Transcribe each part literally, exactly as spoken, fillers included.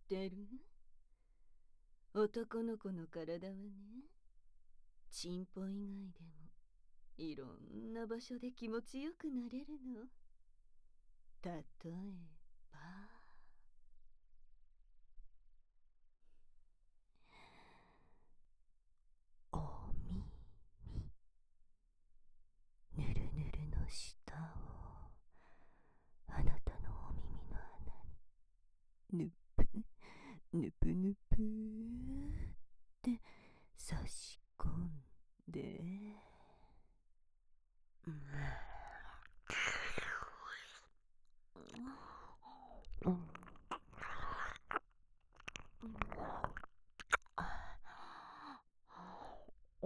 ってる？男の子の体はね、チンポ以外でもいろんな場所で気持ちよくなれるの。例えばお耳、ぬるぬるの舌をあなたのお耳の穴にぬぷぬぷぬぷって差し込んで、うん、うん、お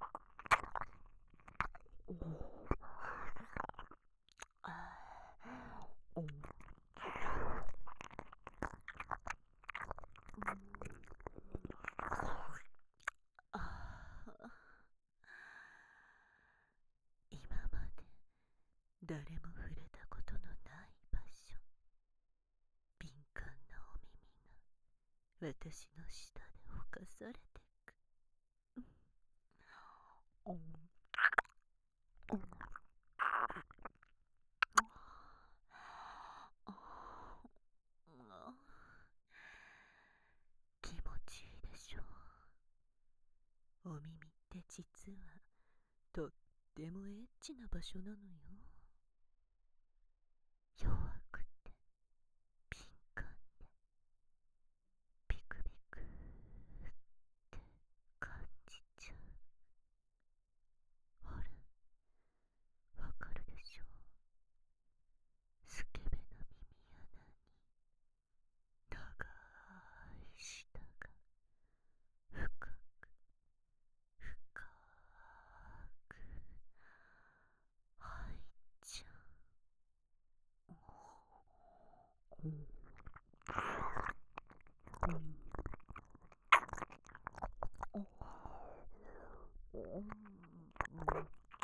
お今まで誰も触れたことのない場所、敏感なお耳が私の舌でほかされてく。うん、気持ちいいでしょう。お耳って実はとってもエッチな場所なのよ。弱くて敏感でビクビクって感じちゃう。ほら、わかるでしょう。スケベな耳穴に長い舌が深く深く入っちゃう。うん、うん、うん、うん、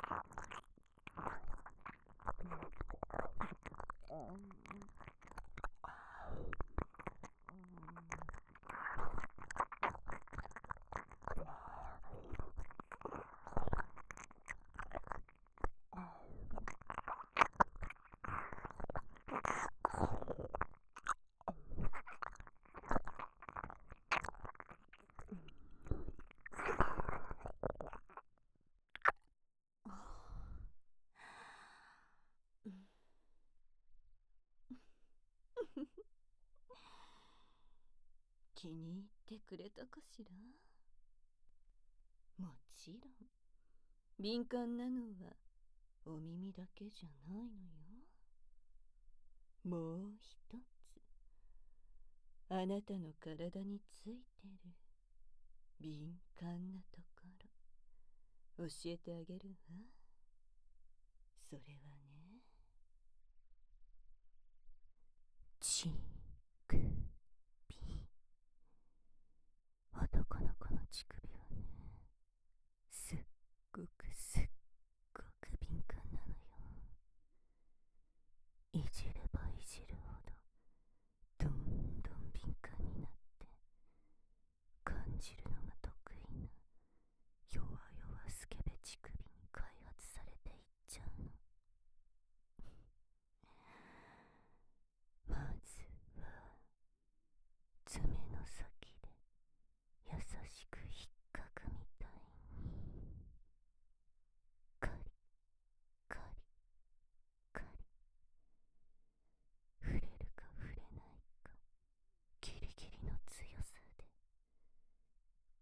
気に入ってくれたかしら。もちろん敏感なのはお耳だけじゃないのよ。もう一つ、あなたの体についてる敏感なところ教えてあげるわ。それはね、乳首。男の子の乳首はね、すっごくすっごく敏感なのよ。いじればいじるほどどんどん敏感になって感じるのが得意な弱々スケベ乳首に開発されていっちゃうの。まずは爪の先で優しく引っかくみたいにカリカリカリ、触れるか触れないかギリギリの強さで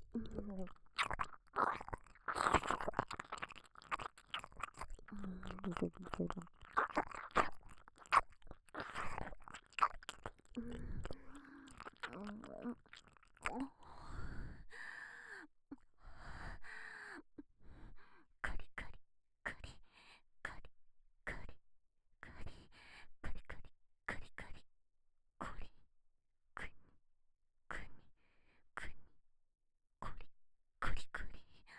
カリカリカリカリカリカリカリカリカリカリカリコリクニクニクニコリコリコリ。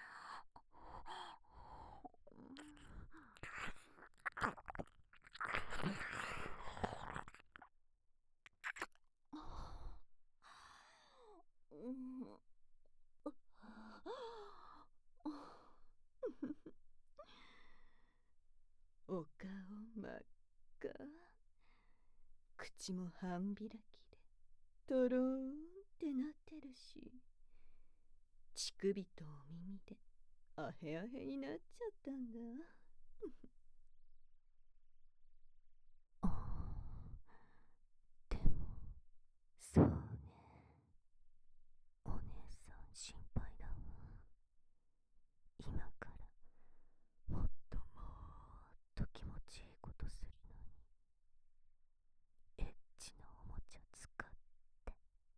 お顔真っ赤、口も半開きでとろーんってなってるし、乳首とお耳でアヘアヘになっちゃったんだ。あでもそうね、お姉さん心配だわ。今からもっともっと気持ちいいことするのに、エッチなおもちゃ使って。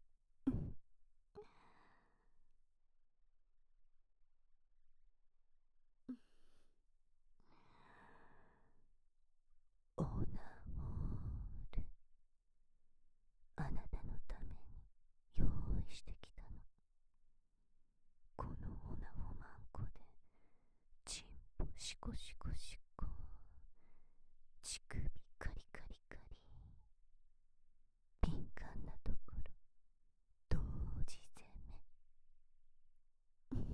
オナホール、あなたのために用意してきたの。このオナホマンコでチンポシコシコシコ、乳首カリカリカリ、敏感なところ同時攻め。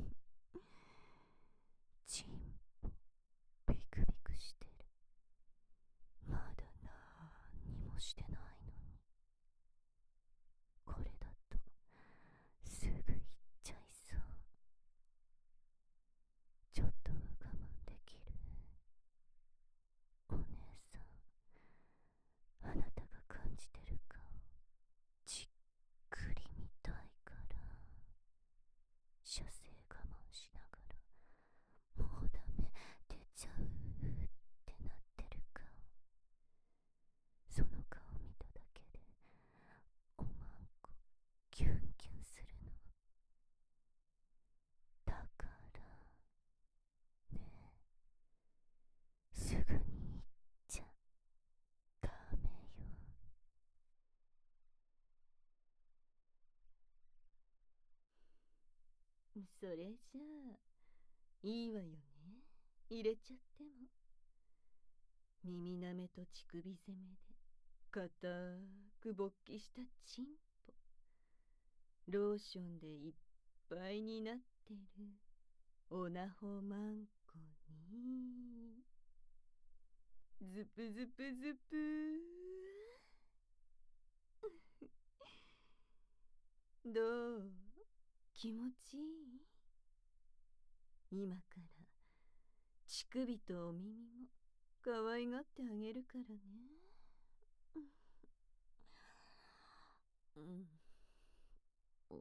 チンポビクビクしてる。まだなんにもしてないのに。これだとすぐ行っちゃいそう。ちょっとは我慢できる？お姉さん、あなたが感じてるかじっくり見たいから。射精我慢しながら、もうダメ、出ちゃうってなってるか。その顔見ただけでおまんこキュンキュンするの。だからね、すぐに行っちゃダメよ。それじゃあいいわよね、入れちゃっても。耳なめと乳首攻めで固く勃起したチンポ、ローションでいっぱいになってるオナホマンコにズプズプズプー。どう？気持ちいい？今から乳首とお耳も可愛がってあげるからね。うん。うん。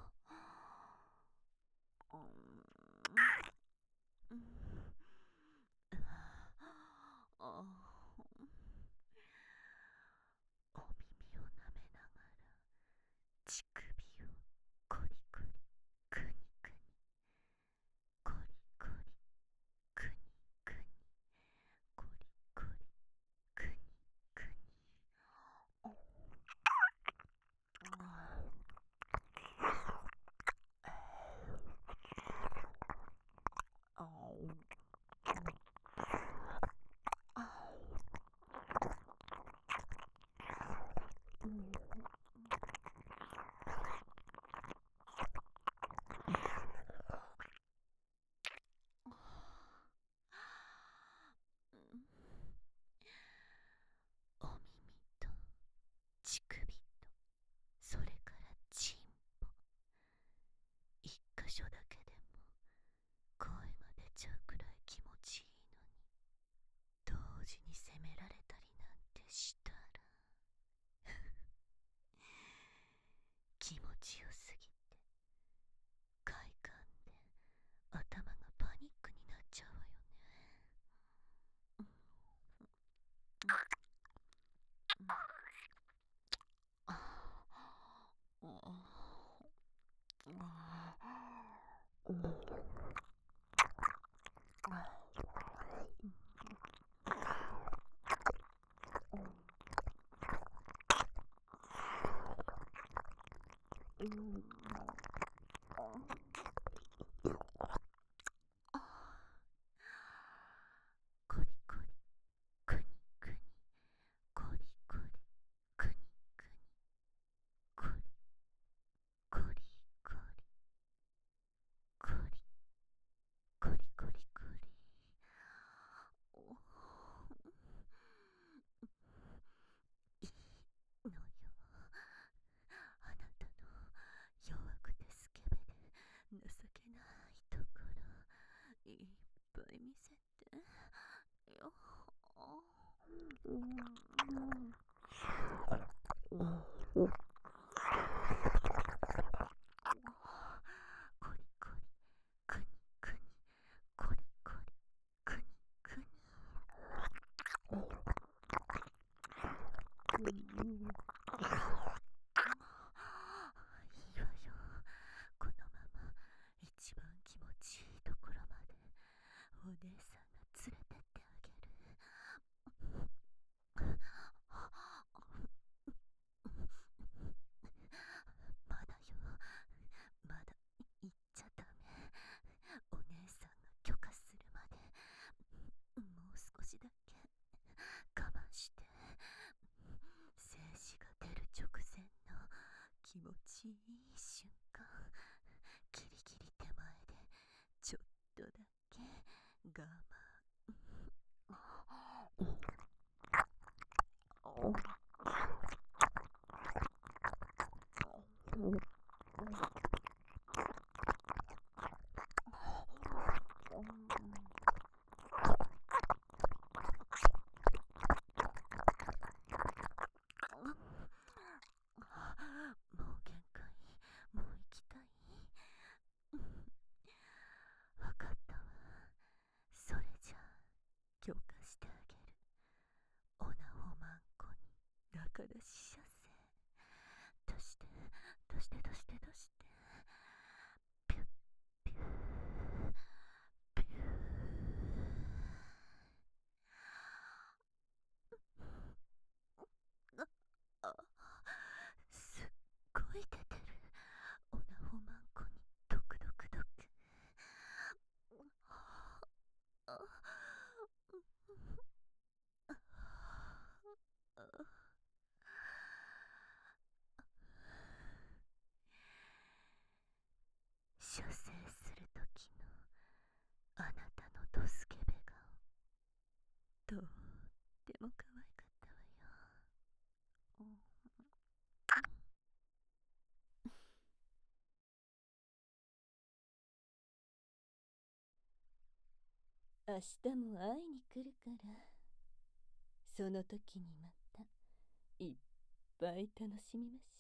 うん。あ、お耳をなめながら乳首をコリコリクニクニ、コリコリクニクニ、コリコリクニクニ。 コリコリくにくにコリコリくにくにコリコリコリコリコリコリコリ。おいいのよ、あなたの弱くてスケベで情けないところいっぱい見せてよ。コリコリくにくにコリコリくにくに。いいわよ、このまま一番気持ちいいところまでお姉さんが連れてってあげる。まだよ、まだ行っちゃダメ。お姉さんが許可するまでもう少しだけ我慢して。精子が出る直前の気持ちいい瞬間、ギリギリ手前でちょっとだけ我慢。もう限界、もう行きたい。わかったわ、それじゃあ許可してあげる。オナホマンコにだからし射精。どしてどしてどしてどしてピュッピューピュー。あ、すっごい出てる。オナホマンコにドクドクドク。あ射精するときのあなたのドスケベ顔、とっても可愛かったわよ。明日も会いに来るから、その時にまたいっぱい楽しみましょう。